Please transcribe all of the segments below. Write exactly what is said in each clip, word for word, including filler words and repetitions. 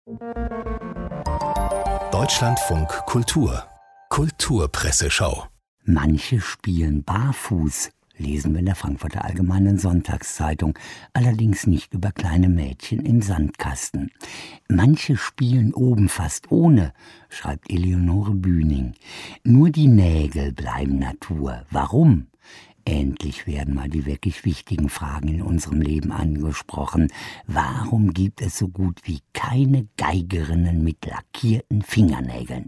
Deutschlandfunk Kultur Kulturpresseschau. Manche spielen barfuß, lesen wir in der Frankfurter Allgemeinen Sonntagszeitung, allerdings nicht über kleine Mädchen im Sandkasten. Manche spielen oben fast ohne, schreibt Eleonore Bühning. Nur die Nägel bleiben Natur. Warum? Endlich werden mal die wirklich wichtigen Fragen in unserem Leben angesprochen. Warum gibt es so gut wie keine Geigerinnen mit lackierten Fingernägeln?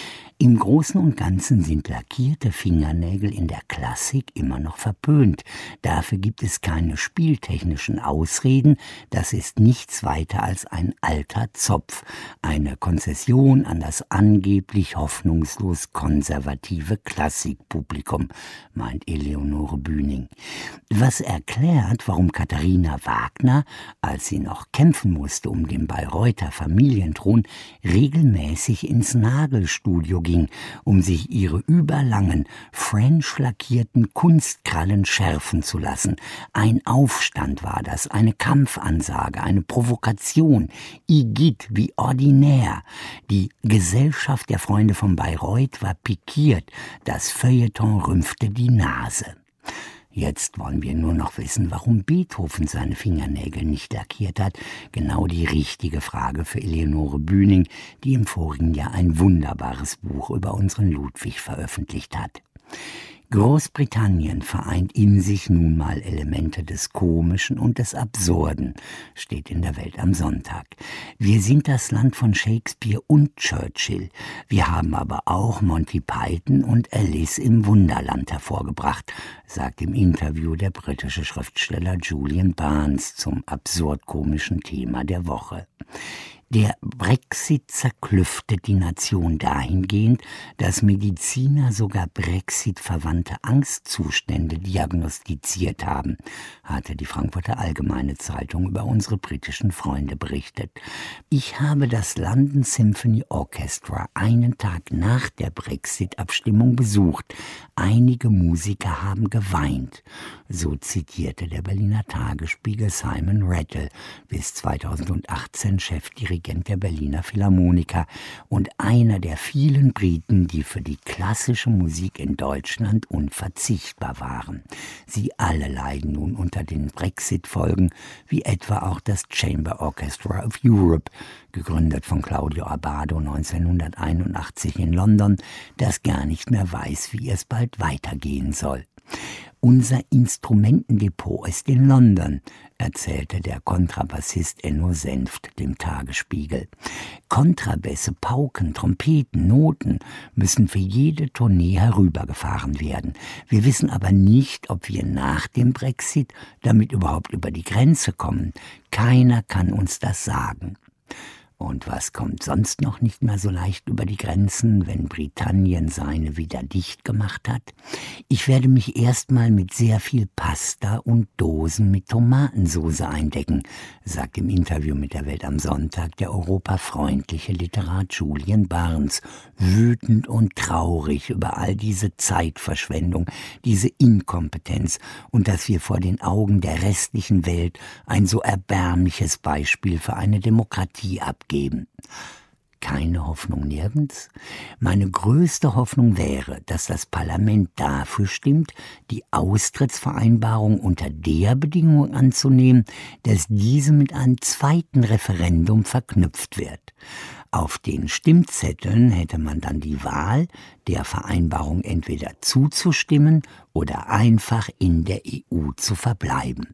Im Großen und Ganzen sind lackierte Fingernägel in der Klassik immer noch verpönt. Dafür gibt es keine spieltechnischen Ausreden. Das ist nichts weiter als ein alter Zopf. Eine Konzession an das angeblich hoffnungslos konservative Klassikpublikum, meint Eleonore Bühning. Was erklärt, warum Katharina Wagner, als sie noch kämpfen musste um den Bayreuther Familienthron, regelmäßig ins Nagelstudio ging, um sich ihre überlangen, French-lackierten Kunstkrallen schärfen zu lassen. Ein Aufstand war das, eine Kampfansage, eine Provokation. Igitt wie ordinär. Die Gesellschaft der Freunde von Bayreuth war pikiert. Das Feuilleton rümpfte die Nase. Jetzt wollen wir nur noch wissen, warum Beethoven seine Fingernägel nicht lackiert hat. Genau die richtige Frage für Eleonore Bühning, die im vorigen Jahr ein wunderbares Buch über unseren Ludwig veröffentlicht hat. Großbritannien vereint in sich nun mal Elemente des Komischen und des Absurden, steht in der Welt am Sonntag. Wir sind das Land von Shakespeare und Churchill. Wir haben aber auch Monty Python und Alice im Wunderland hervorgebracht, sagt im Interview der britische Schriftsteller Julian Barnes zum absurd-komischen Thema der Woche. Der Brexit zerklüftet die Nation dahingehend, dass Mediziner sogar Brexit-verwandte Angstzustände diagnostiziert haben, hatte die Frankfurter Allgemeine Zeitung über unsere britischen Freunde berichtet. Ich habe das London Symphony Orchestra einen Tag nach der Brexit-Abstimmung besucht. Einige Musiker haben geweint. So zitierte der Berliner Tagesspiegel Simon Rattle, bis zweitausendachtzehn Chefdirigent der Berliner Philharmoniker und einer der vielen Briten, die für die klassische Musik in Deutschland unverzichtbar waren. Sie alle leiden nun unter den Brexit-Folgen, wie etwa auch das Chamber Orchestra of Europe, gegründet von Claudio Abbado neunzehnhunderteinundachtzig in London, das gar nicht mehr weiß, wie es bald weitergehen soll. Unser Instrumentendepot ist in London, erzählte der Kontrabassist Enno Senft dem Tagesspiegel. Kontrabässe, Pauken, Trompeten, Noten müssen für jede Tournee herübergefahren werden. Wir wissen aber nicht, ob wir nach dem Brexit damit überhaupt über die Grenze kommen. Keiner kann uns das sagen. Und was kommt sonst noch nicht mehr so leicht über die Grenzen, wenn Britannien seine wieder dicht gemacht hat? Ich werde mich erstmal mit sehr viel Pasta und Dosen mit Tomatensauce eindecken, sagt im Interview mit der Welt am Sonntag der europafreundliche Literat Julian Barnes, wütend und traurig über all diese Zeitverschwendung, diese Inkompetenz und dass wir vor den Augen der restlichen Welt ein so erbärmliches Beispiel für eine Demokratie abgeben. Geben. Keine Hoffnung nirgends? Meine größte Hoffnung wäre, dass das Parlament dafür stimmt, die Austrittsvereinbarung unter der Bedingung anzunehmen, dass diese mit einem zweiten Referendum verknüpft wird. Auf den Stimmzetteln hätte man dann die Wahl, der Vereinbarung entweder zuzustimmen oder einfach in der E U zu verbleiben.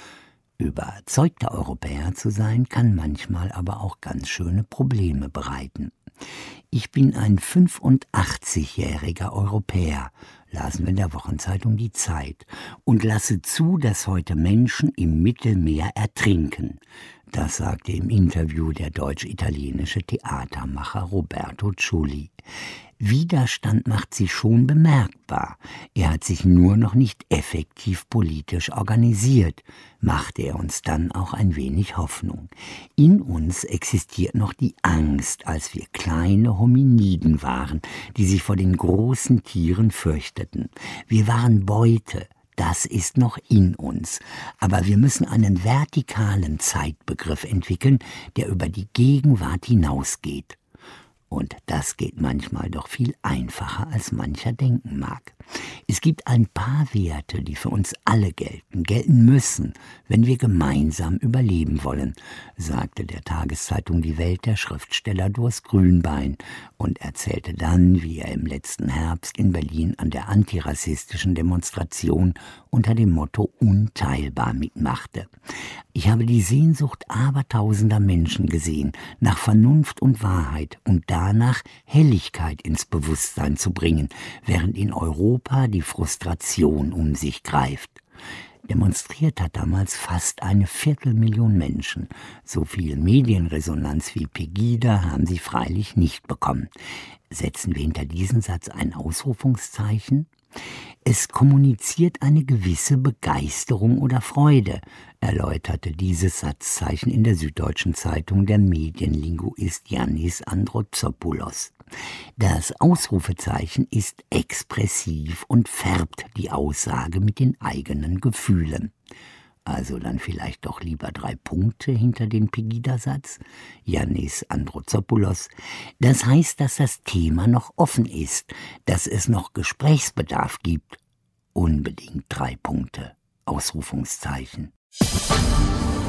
Überzeugter Europäer zu sein, kann manchmal aber auch ganz schöne Probleme bereiten. Ich bin ein fünfundachtzigjähriger Europäer, lasen wir in der Wochenzeitung Die Zeit, und lasse zu, dass heute Menschen im Mittelmeer ertrinken. Das sagte im Interview der deutsch-italienische Theatermacher Roberto Ciulli. Widerstand macht sich schon bemerkbar. Er hat sich nur noch nicht effektiv politisch organisiert, machte er uns dann auch ein wenig Hoffnung. In uns existiert noch die Angst, als wir kleine Hominiden waren, die sich vor den großen Tieren fürchteten. Wir waren Beute, das ist noch in uns. Aber wir müssen einen vertikalen Zeitbegriff entwickeln, der über die Gegenwart hinausgeht. Und das geht manchmal doch viel einfacher, als mancher denken mag. Es gibt ein paar Werte, die für uns alle gelten, gelten müssen, wenn wir gemeinsam überleben wollen, sagte der Tageszeitung Die Welt der Schriftsteller Durst Grünbein und erzählte dann, wie er im letzten Herbst in Berlin an der antirassistischen Demonstration unter dem Motto Unteilbar mitmachte. Ich habe die Sehnsucht abertausender Menschen gesehen, nach Vernunft und Wahrheit und danach Helligkeit ins Bewusstsein zu bringen, während in Europa die Frustration um sich greift. Demonstriert hat damals fast eine Viertelmillion Menschen. So viel Medienresonanz wie Pegida haben sie freilich nicht bekommen. Setzen wir hinter diesen Satz ein Ausrufungszeichen? Es kommuniziert eine gewisse Begeisterung oder Freude, erläuterte dieses Satzzeichen in der Süddeutschen Zeitung der Medienlinguist Yannis Androtsopoulos. Das Ausrufezeichen ist expressiv und färbt die Aussage mit den eigenen Gefühlen. Also dann vielleicht doch lieber drei Punkte hinter den Pegida-Satz? Yannis Androtsopoulos. Das heißt, dass das Thema noch offen ist, dass es noch Gesprächsbedarf gibt. Unbedingt drei Punkte. Ausrufungszeichen.